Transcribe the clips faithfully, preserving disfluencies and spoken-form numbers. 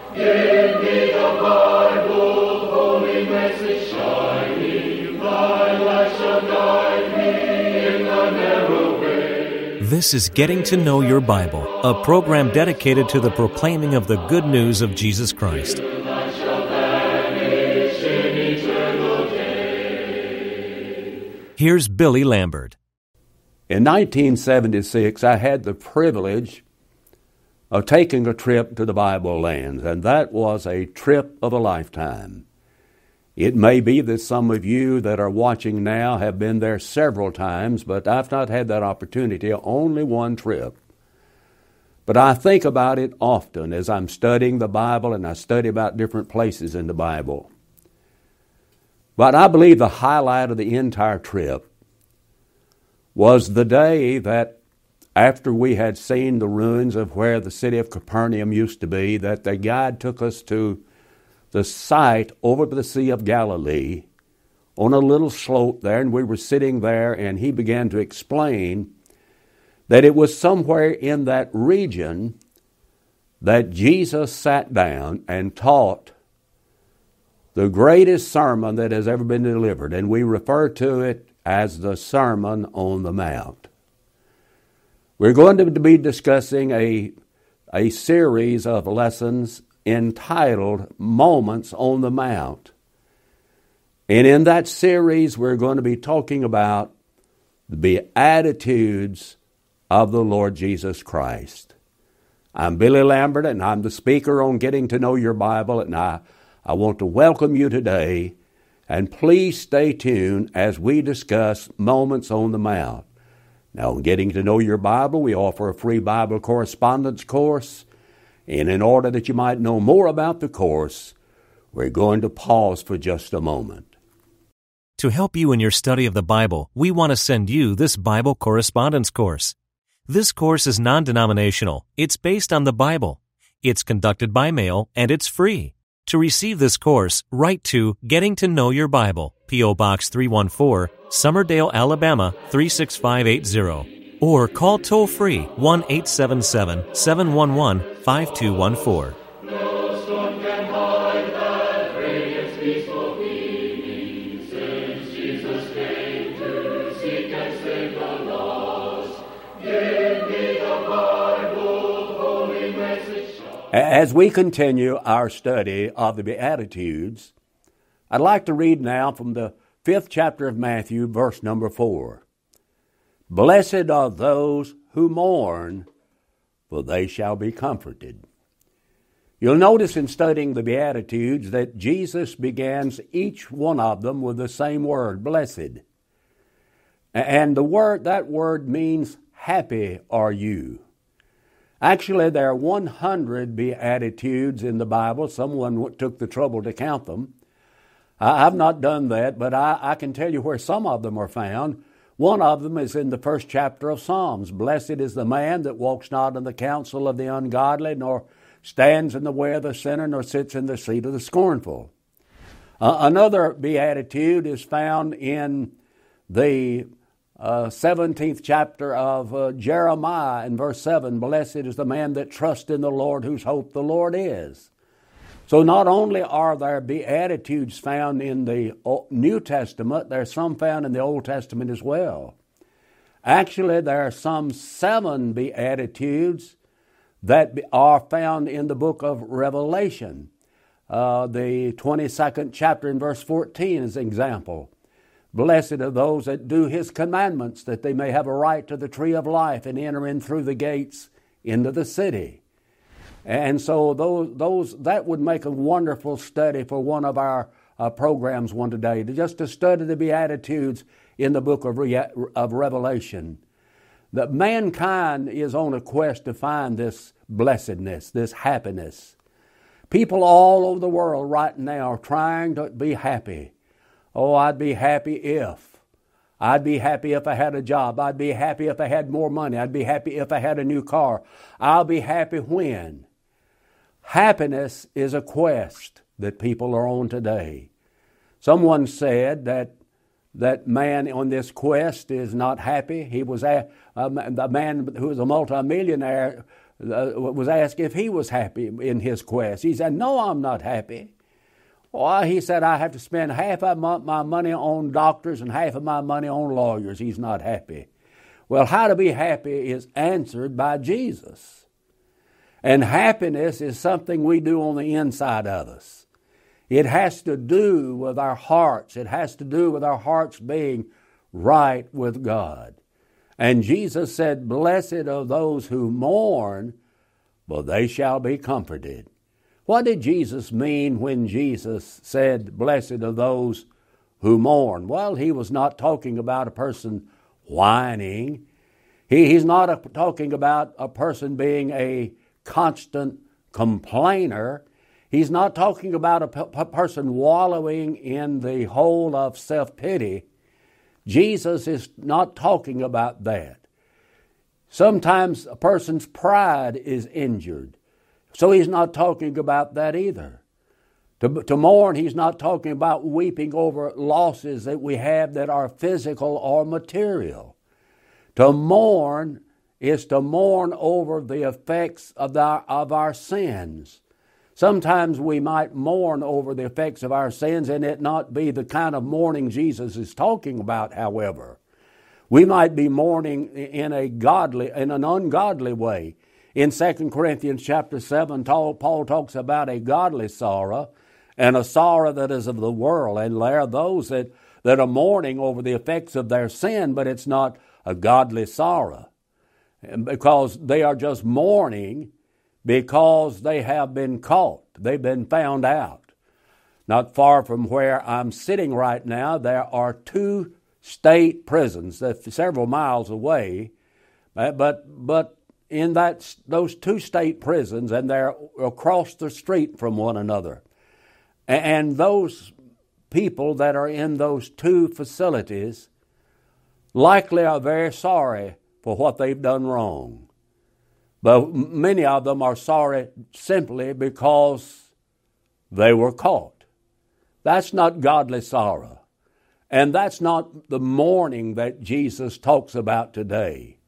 Give me the Bible, holy message shining, thy light shall guide me in the narrow way. This is Getting to Know Your Bible, a program dedicated to the proclaiming of the good news of Jesus Christ. Here's Billy Lambert. In nineteen seventy-six, I had the privilege of taking a trip to the Bible lands, and that was a trip of a lifetime. It may be that some of you that are watching now have been there several times, but I've not had that opportunity, only one trip. But I think about it often as I'm studying the Bible, and I study about different places in the Bible. But I believe the highlight of the entire trip was the day that after we had seen the ruins of where the city of Capernaum used to be, that the guide took us to the site over the Sea of Galilee on a little slope there, and we were sitting there, and he began to explain that it was somewhere in that region that Jesus sat down and taught the greatest sermon that has ever been delivered, and we refer to it as the Sermon on the Mount. We're going to be discussing a, a series of lessons entitled Moments on the Mount. And in that series, we're going to be talking about the Beatitudes of the Lord Jesus Christ. I'm Billy Lambert, and I'm the speaker on Getting to Know Your Bible, and I, I want to welcome you today, and please stay tuned as we discuss Moments on the Mount. Now, in Getting to Know Your Bible, we offer a free Bible correspondence course, and in order that you might know more about the course, we're going to pause for just a moment. To help you in your study of the Bible, we want to send you this Bible correspondence course. This course is non-denominational. It's based on the Bible. It's conducted by mail, and it's free. To receive this course, write to Getting to Know Your Bible, P O Box three one four, Summerdale, Alabama three six five eight zero, or call toll-free one eight seven seven, seven one one, five two one four. No storm can hide that radiance peaceful beaming, since Jesus came to seek and save the lost. Give me the Bible, holy message. As we continue our study of the Beatitudes, I'd like to read now from the fifth chapter of Matthew, verse number four. Blessed are those who mourn, for they shall be comforted. You'll notice in studying the Beatitudes that Jesus begins each one of them with the same word, blessed. And the word, that word means happy are you. Actually, there are one hundred Beatitudes in the Bible. Someone took the trouble to count them. I've not done that, but I, I can tell you where some of them are found. One of them is in the first chapter of Psalms. Blessed is the man that walks not in the counsel of the ungodly, nor stands in the way of the sinner, nor sits in the seat of the scornful. Uh, another beatitude is found in the uh, seventeenth chapter of uh, Jeremiah in verse seven. Blessed is the man that trusts in the Lord, whose hope the Lord is. So not only are there beatitudes found in the New Testament, there are some found in the Old Testament as well. Actually, there are some seven beatitudes that are found in the book of Revelation. Uh, the twenty-second chapter in verse fourteen is an example. Blessed are those that do His commandments, that they may have a right to the tree of life and enter in through the gates into the city. And so those, those that would make a wonderful study for one of our uh, programs one today, to just to study the Beatitudes in the book of, Re- of Revelation. That mankind is on a quest to find this blessedness, this happiness. People all over the world right now are trying to be happy. Oh, I'd be happy if. I'd be happy if I had a job. I'd be happy if I had more money. I'd be happy if I had a new car. I'll be happy when. Happiness is a quest that people are on today. Someone said that that man on this quest is not happy. He was a, a, a man who was a multimillionaire uh, was asked if he was happy in his quest. He said, "No, I'm not happy." Well, he said, "I have to spend half of my money on doctors and half of my money on lawyers." He's not happy. Well, how to be happy is answered by Jesus. And happiness is something we do on the inside of us. It has to do with our hearts. It has to do with our hearts being right with God. And Jesus said, "Blessed are those who mourn, for they shall be comforted." What did Jesus mean when Jesus said, "Blessed are those who mourn"? Well, he was not talking about a person whining. He, he's not a, talking about a person being a constant complainer. He's not talking about a p- person wallowing in the hole of self-pity. Jesus is not talking about that. Sometimes a person's pride is injured, so he's not talking about that either. To, to mourn, he's not talking about weeping over losses that we have that are physical or material. To mourn is to mourn over the effects of, the, of our sins. Sometimes we might mourn over the effects of our sins and it not be the kind of mourning Jesus is talking about, however. We might be mourning in a godly, in an ungodly way. In Second Corinthians chapter seven, Paul talks about a godly sorrow and a sorrow that is of the world. And there are those that, that are mourning over the effects of their sin, but it's not a godly sorrow, because they are just mourning because they have been caught. They've been found out. Not far from where I'm sitting right now, there are two state prisons that's several miles away, but but in that those two state prisons, and they're across the street from one another. And those people that are in those two facilities likely are very sorry for what they've done wrong. But many of them are sorry simply because they were caught. That's not godly sorrow. And that's not the mourning that Jesus talks about today.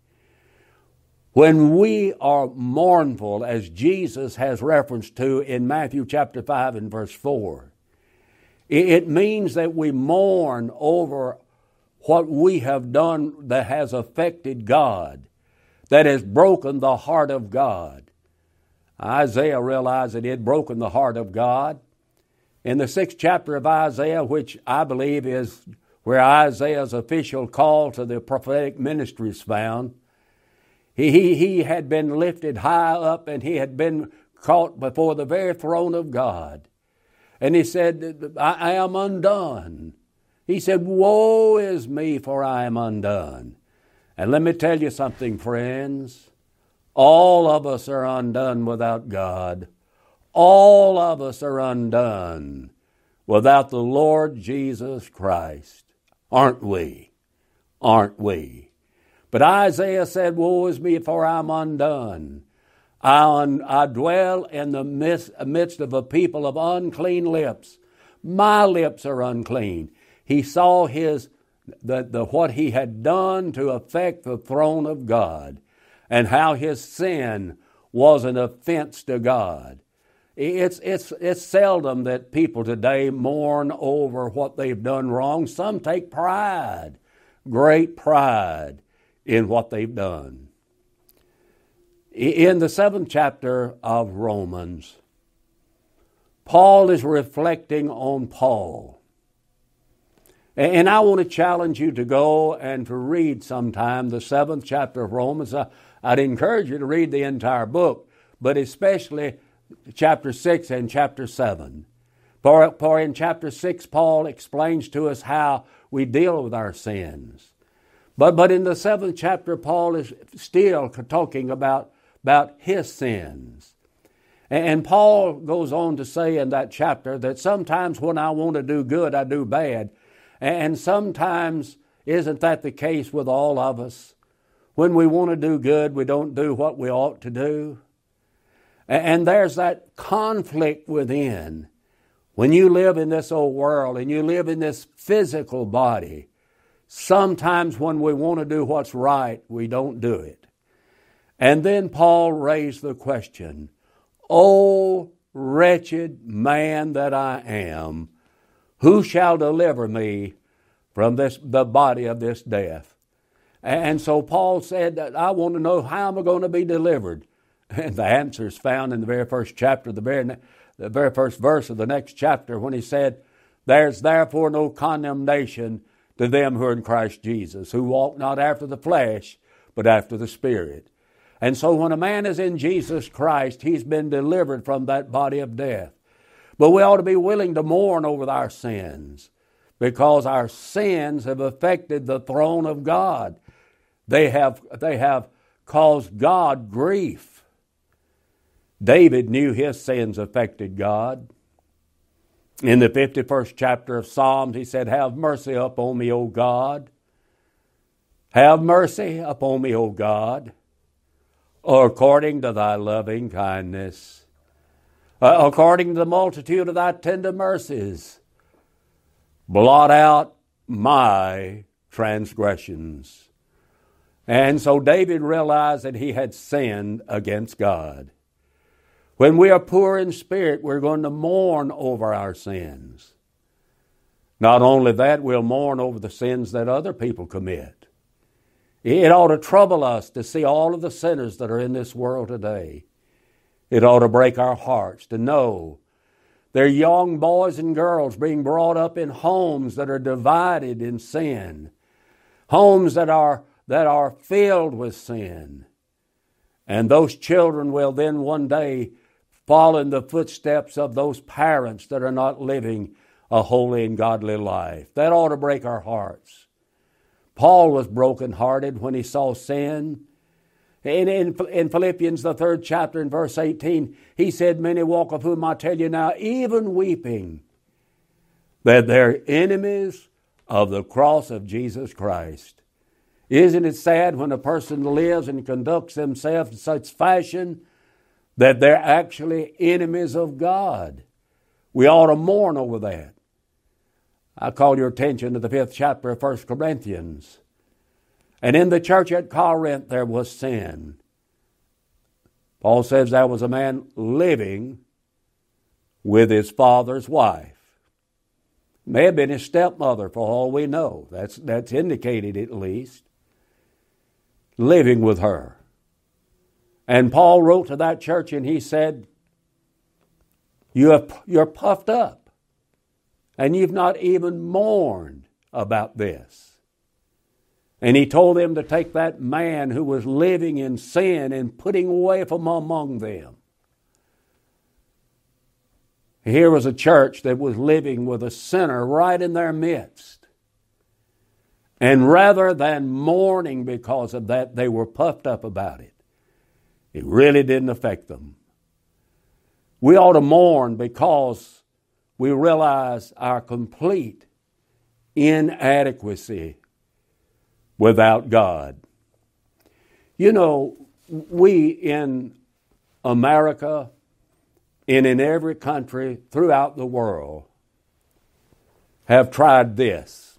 When we are mournful, as Jesus has reference to in Matthew chapter five and verse four, it means that we mourn over what we have done that has affected God, that has broken the heart of God. Isaiah realized that he had broken the heart of God. In the sixth chapter of Isaiah, which I believe is where Isaiah's official call to the prophetic ministry is found, he, he, he had been lifted high up and he had been caught before the very throne of God. And he said, I, I am undone. He said, "Woe is me, for I am undone." And let me tell you something, friends. All of us are undone without God. All of us are undone without the Lord Jesus Christ. Aren't we? Aren't we? But Isaiah said, "Woe is me, for I am undone. I, un- I dwell in the midst, midst of a people of unclean lips. My lips are unclean." He saw his the, the what he had done to affect the throne of God, and how his sin was an offense to God. It's it's it's seldom that people today mourn over what they've done wrong. Some take pride, great pride, in what they've done. In the seventh chapter of Romans, Paul is reflecting on Paul. And I want to challenge you to go and to read sometime the seventh chapter of Romans. I'd encourage you to read the entire book, but especially chapter six and chapter seven. For, for in chapter six, Paul explains to us how we deal with our sins. But, but in the seventh chapter, Paul is still talking about, about his sins. And Paul goes on to say in that chapter that sometimes when I want to do good, I do bad. And sometimes, isn't that the case with all of us? When we want to do good, we don't do what we ought to do. And there's that conflict within. When you live in this old world and you live in this physical body, sometimes when we want to do what's right, we don't do it. And then Paul raised the question, O wretched man that I am, who shall deliver me from this the body of this death? And so Paul said, that I want to know, how am I going to be delivered? And the answer is found in the very first chapter, the very, the very first verse of the next chapter, when he said, there's therefore no condemnation to them who are in Christ Jesus, who walk not after the flesh, but after the Spirit. And so when a man is in Jesus Christ, he's been delivered from that body of death. But we ought to be willing to mourn over our sins, because our sins have affected the throne of God. They have, they have caused God grief. David knew his sins affected God. In the fifty-first chapter of Psalms, he said, have mercy upon me, O God. Have mercy upon me, O God, according to thy loving kindness, uh, according to the multitude of thy tender mercies. Blot out my transgressions. And so David realized that he had sinned against God. When we are poor in spirit, we're going to mourn over our sins. Not only that, we'll mourn over the sins that other people commit. It ought to trouble us to see all of the sinners that are in this world today. It ought to break our hearts to know they're young boys and girls being brought up in homes that are divided in sin, homes that are, that are filled with sin. And those children will then one day follow in the footsteps of those parents that are not living a holy and godly life. That ought to break our hearts. Paul was brokenhearted when he saw sin. In, in, in Philippians, the third chapter, in verse eighteen, he said, many walk, of whom I tell you now, even weeping, that they're enemies of the cross of Jesus Christ. Isn't it sad when a person lives and conducts themselves in such fashion that they're actually enemies of God? We ought to mourn over that. I call your attention to the fifth chapter of First Corinthians. And in the church at Corinth there was sin. Paul says there was a man living with his father's wife. May have been his stepmother for all we know. That's, that's indicated at least. Living with her. And Paul wrote to that church and he said, you have, you're puffed up and you've not even mourned about this. And he told them to take that man who was living in sin and putting away from among them. Here was a church that was living with a sinner right in their midst. And rather than mourning because of that, they were puffed up about it. It really didn't affect them. We ought to mourn because we realize our complete inadequacy without God. You know, we in America and in every country throughout the world have tried this.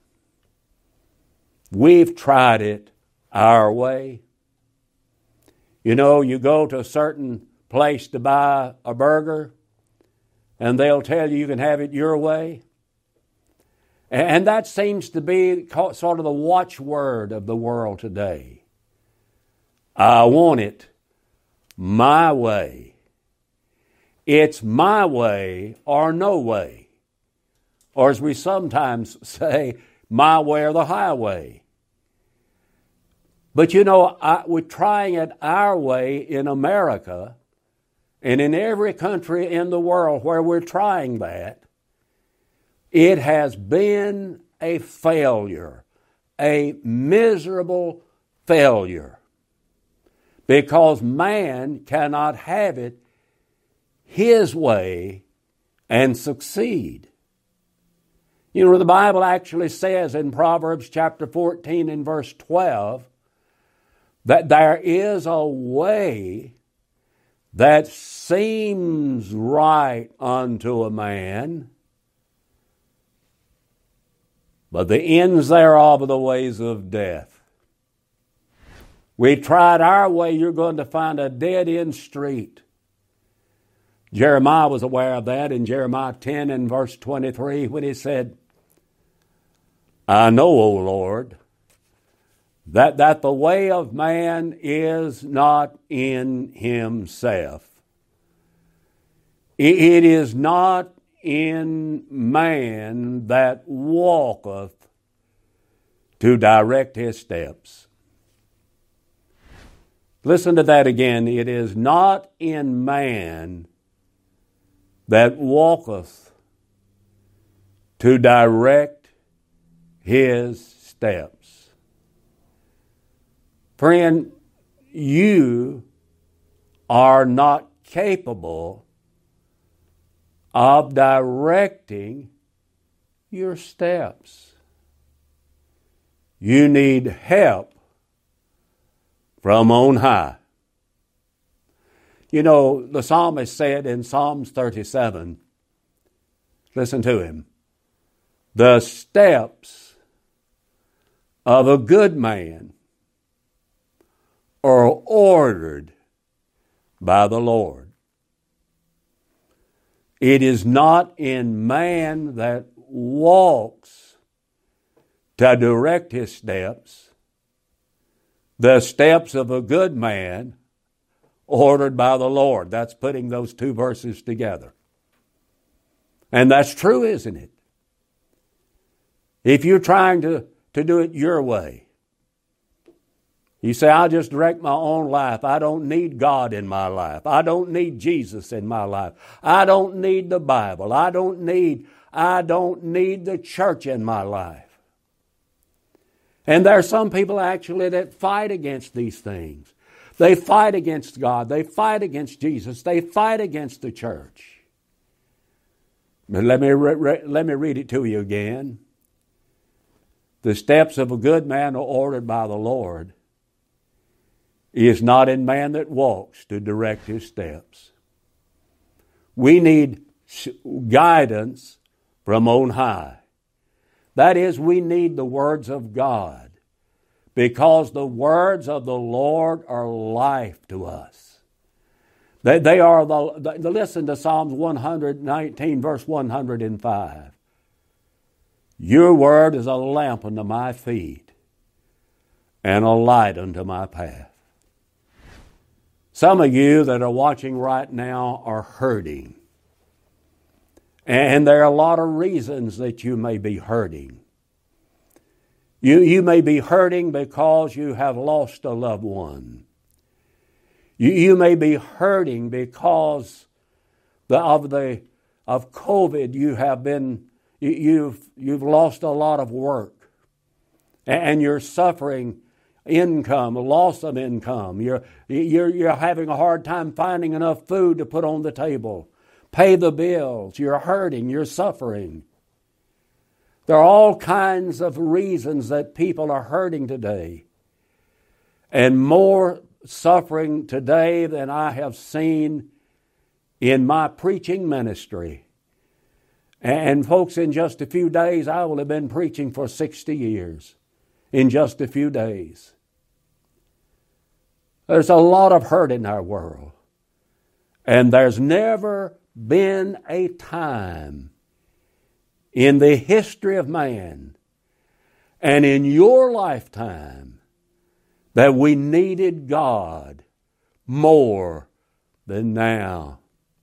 We've tried it our way. You know, you go to a certain place to buy a burger and they'll tell you you can have it your way. And that seems to be sort of the watchword of the world today. I want it my way. It's my way or no way. Or as we sometimes say, my way or the highway. But you know, I, we're trying it our way in America and in every country in the world where we're trying that. It has been a failure, a miserable failure, because man cannot have it his way and succeed. You know, the Bible actually says in Proverbs chapter fourteen and verse twelve that there is a way that seems right unto a man, but the ends thereof are the ways of death. We tried our way, you're going to find a dead-end street. Jeremiah was aware of that in Jeremiah ten and verse twenty-three when he said, I know, O Lord, that, that the way of man is not in himself. It is not in man that walketh to direct his steps. Listen to that again. It is not in man that walketh to direct his steps. Friend, you are not capable of directing your steps. You need help from on high. You know, the psalmist said in Psalms thirty-seven, listen to him, the steps of a good man are ordered by the Lord. It is not in man that walks to direct his steps. The steps of a good man ordered by the Lord. That's putting those two verses together. And that's true, isn't it? If you're trying to, to do it your way, you say, I'll just direct my own life. I don't need God in my life. I don't need Jesus in my life. I don't need the Bible. I don't need, I don't need the church in my life. And there are some people actually that fight against these things. They fight against God. They fight against Jesus. They fight against the church. But let me, re- re- let me read it to you again. The steps of a good man are ordered by the Lord. He is not in man that walks to direct his steps. We need guidance from on high. That is, we need the words of God, because the words of the Lord are life to us. They, they are the, the, listen to Psalms one nineteen, verse one hundred five. Your word is a lamp unto my feet and a light unto my path. Some of you that are watching right now are hurting. And there are a lot of reasons that you may be hurting. You, you may be hurting because you have lost a loved one. You, you may be hurting because the, of the of COVID you have been you, you've you've lost a lot of work, and you're suffering income, a loss of income. You're you're you're having a hard time finding enough food to put on the table. Pay the bills. You're hurting. You're suffering. There are all kinds of reasons that people are hurting today. And more suffering today than I have seen in my preaching ministry. And folks, in just a few days, I will have been preaching for sixty years. In just a few days. There's a lot of hurt in our world. And there's never been a time in the history of man and in your lifetime that we needed God more than now.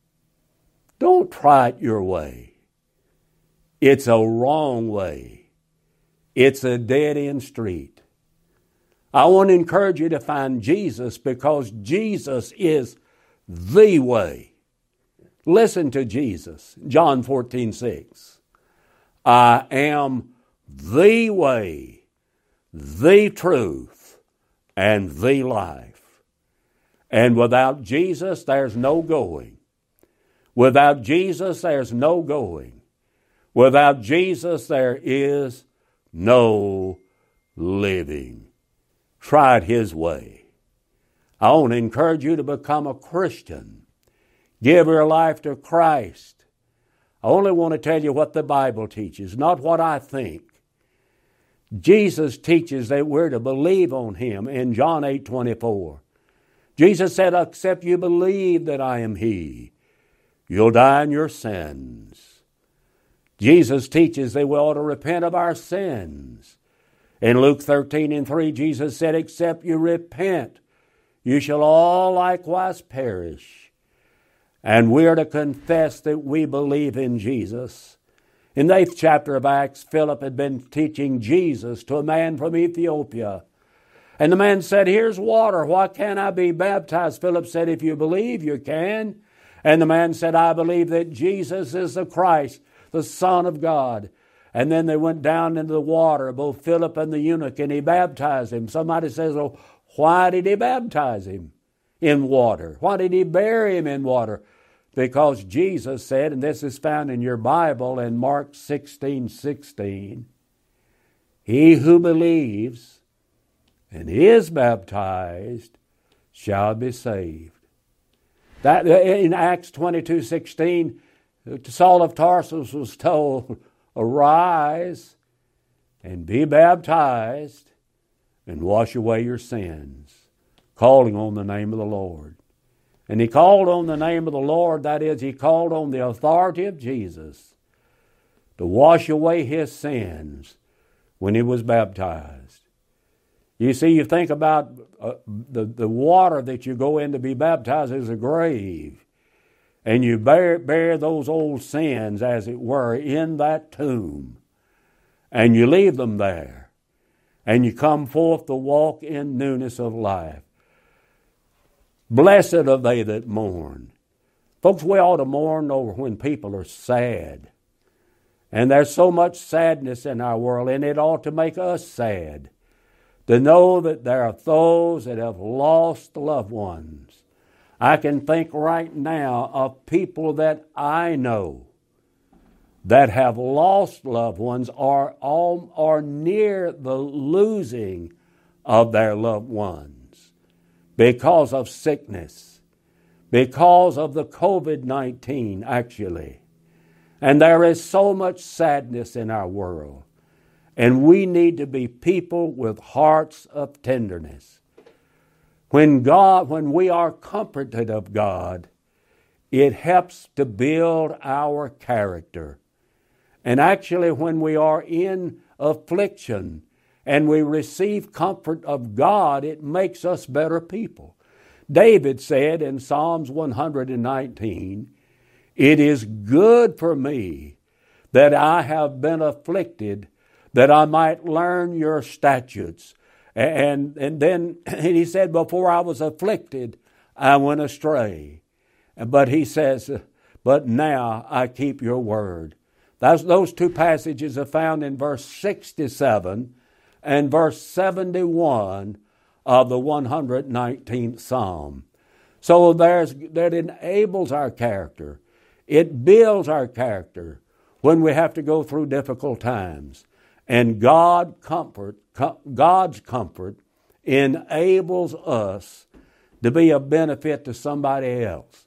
Don't try it your way. It's a wrong way. It's a dead-end street. I want to encourage you to find Jesus, because Jesus is the way. Listen to Jesus, John fourteen six. I am the way, the truth, and the life. And without Jesus, there's no going. Without Jesus, there's no going. Without Jesus, there is no living. Try it His way. I want to encourage you to become a Christian. Give your life to Christ. I only want to tell you what the Bible teaches, not what I think. Jesus teaches that we're to believe on Him in John eight twenty-four. Jesus said, except you believe that I am He, you'll die in your sins. Jesus teaches that we ought to repent of our sins. In Luke thirteen and three, Jesus said, except you repent, you shall all likewise perish. And we are to confess that we believe in Jesus. In the eighth chapter of Acts, Philip had been teaching Jesus to a man from Ethiopia. And the man said, here's water. Why can't I be baptized? Philip said, if you believe, you can. And the man said, I believe that Jesus is the Christ, the Son of God. And then they went down into the water, both Philip and the eunuch, and he baptized him. Somebody says, oh, why did he baptize him in water? Why did he bury him in water? Because Jesus said, and this is found in your Bible in Mark sixteen sixteen, he who believes and is baptized shall be saved. That in Acts twenty-two sixteen, Saul of Tarsus was told, arise and be baptized and wash away your sins, calling on the name of the Lord. And he called on the name of the Lord, that is, he called on the authority of Jesus to wash away his sins when he was baptized. You see, you think about uh, the, the water that you go in to be baptized is a grave. And you bear, bear those old sins, as it were, in that tomb. And you leave them there. And you come forth to walk in newness of life. Blessed are they that mourn. Folks, we ought to mourn over when people are sad. And there's so much sadness in our world, and it ought to make us sad to know that there are those that have lost loved ones. I can think right now of people that I know that have lost loved ones or are near the losing of their loved ones because of sickness, because of the covid nineteen actually. And there is so much sadness in our world. And we need to be people with hearts of tenderness. When God, when we are comforted of God, it helps to build our character. And actually, when we are in affliction and we receive comfort of God, it makes us better people. David said in Psalms one hundred nineteen, it is good for me that I have been afflicted, that I might learn your statutes. And, and then and he said, before I was afflicted, I went astray. But he says, but now I keep your word. Those, those two passages are found in verse sixty-seven and verse seventy-one of the one hundred nineteenth Psalm. So there's that enables our character. It builds our character when we have to go through difficult times. And God comfort, God's comfort enables us to be a benefit to somebody else.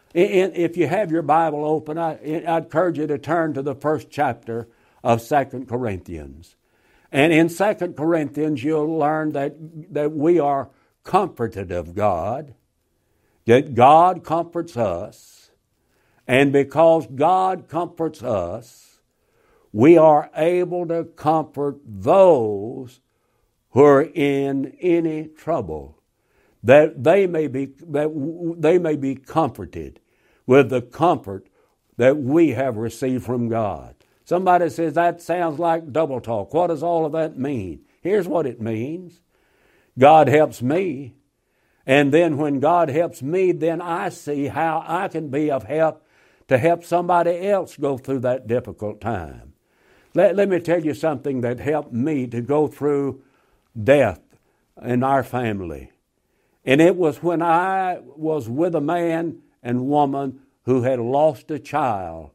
If you have your Bible open, I, I encourage you to turn to the first chapter of Second Corinthians. And in Second Corinthians, you'll learn that, that we are comforted of God, that God comforts us, and because God comforts us, we are able to comfort those who are in any trouble, that they may be that they may be comforted with the comfort that we have received from God. Somebody says, that sounds like double talk. What does all of that mean? Here's what it means. God helps me, and then when God helps me, then I see how I can be of help to help somebody else go through that difficult time. Let, let me tell you something that helped me to go through death in our family. And it was when I was with a man and woman who had lost a child,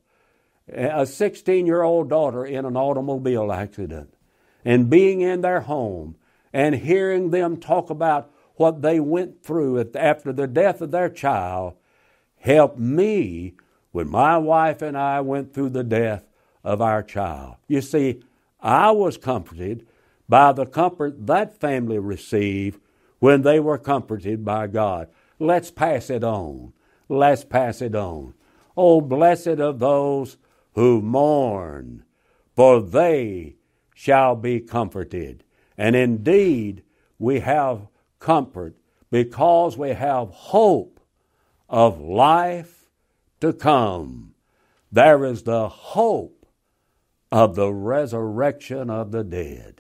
a sixteen-year-old daughter in an automobile accident, and being in their home and hearing them talk about what they went through after the death of their child helped me when my wife and I went through the death of our child. You see, I was comforted, by the comfort that family received when they were comforted by God. Let's pass it on. Let's pass it on. Oh, blessed of those who mourn, for they shall be comforted. And indeed, we have comfort because we have hope of life to come. There is the hope of the resurrection of the dead.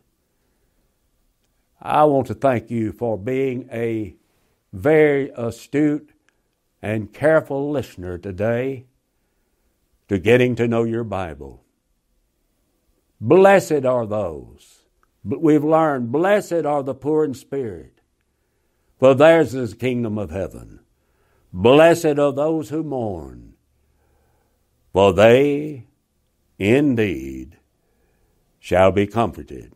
I want to thank you for being a very astute and careful listener today to getting to know your Bible. Blessed are those, but we've learned, blessed are the poor in spirit, for theirs is the kingdom of heaven. Blessed are those who mourn, for they indeed shall be comforted.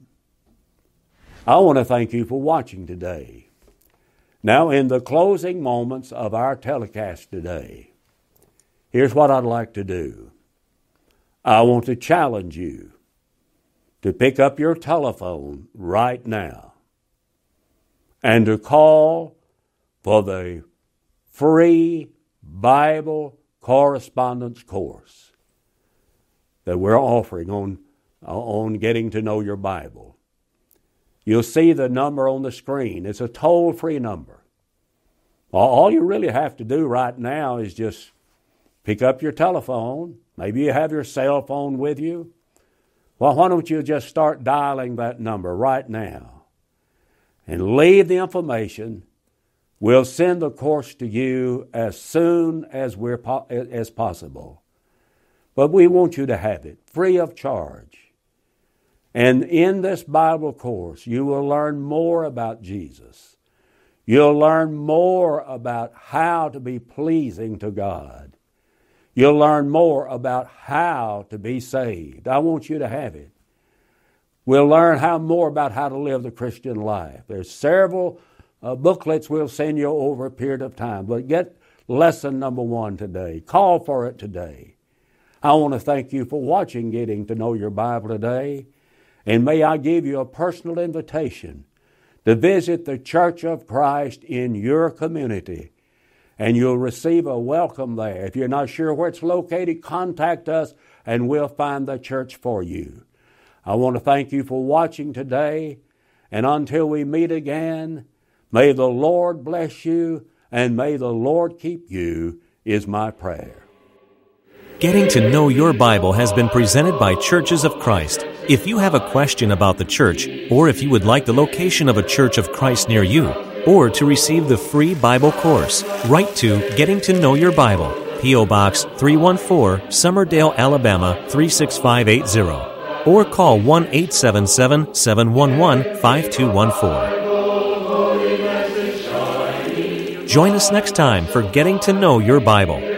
I want to thank you for watching today. Now, in the closing moments of our telecast today, here's what I'd like to do. I want to challenge you to pick up your telephone right now and to call for the free Bible correspondence course that we're offering on, on getting to know your Bible. You'll see the number on the screen. It's a toll-free number. All you really have to do right now is just pick up your telephone. Maybe you have your cell phone with you. Well, why don't you just start dialing that number right now and leave the information. We'll send the course to you as soon as we're po- as possible. But we want you to have it free of charge. And in this Bible course, you will learn more about Jesus. You'll learn more about how to be pleasing to God. You'll learn more about how to be saved. I want you to have it. We'll learn how more about how to live the Christian life. There's several uh, booklets we'll send you over a period of time. But get lesson number one today. Call for it today. I want to thank you for watching Getting to Know Your Bible today. And may I give you a personal invitation to visit the Church of Christ in your community. And you'll receive a welcome there. If you're not sure where it's located, contact us and we'll find the church for you. I want to thank you for watching today. And until we meet again, may the Lord bless you and may the Lord keep you is my prayer. Getting to Know Your Bible has been presented by Churches of Christ. If you have a question about the church, or if you would like the location of a Church of Christ near you, or to receive the free Bible course, write to Getting to Know Your Bible, P O Box three one four, Summerdale, Alabama three six five eight zero, or call one eight seven seven, seven one one, five two one four. Join us next time for Getting to Know Your Bible.